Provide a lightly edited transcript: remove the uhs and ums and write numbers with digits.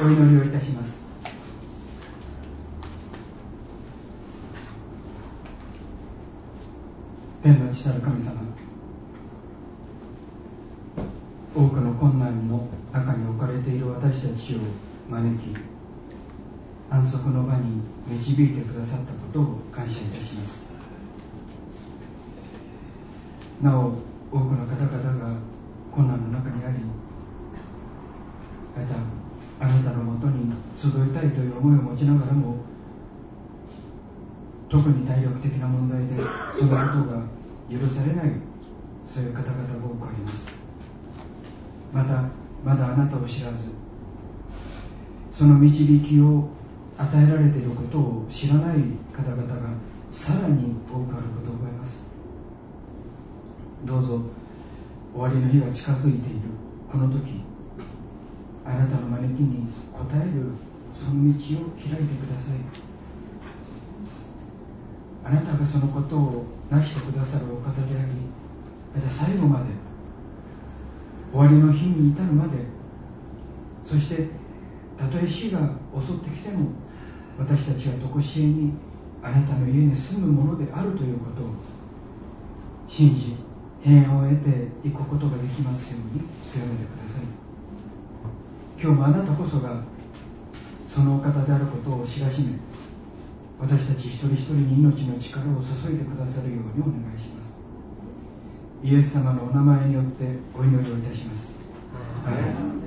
お祈りをいたします。天の父なる神様、多くの困難の中に置かれている私たちを招き、安息の場に導いてくださったことを感謝いたします。なお、多くの方々が困難の中にあり、またあなたのもとに集いたいという思いを持ちながらも、特に体力的な問題でそのことが許されない、そういう方々が多くあります。またまだあなたを知らず、その導きを与えられていることを知らない方々がさらに多くあることを覚えます。どうぞ終わりの日が近づいているこの時、あなたの招きに応えるその道を開いてください。あなたがそのことをなしてくださるお方であり、また最後まで、終わりの日に至るまで、そしてたとえ死が襲ってきても、私たちは常しえにあなたの家に住むものであるということを信じ、平安を得ていくことができますように強めてください。今日もあなたこそがそのお方であることを知らしめ、私たち一人一人に命の力を注いでくださるようにお願いします。イエス様のお名前によってお祈りをいたします。アーメン。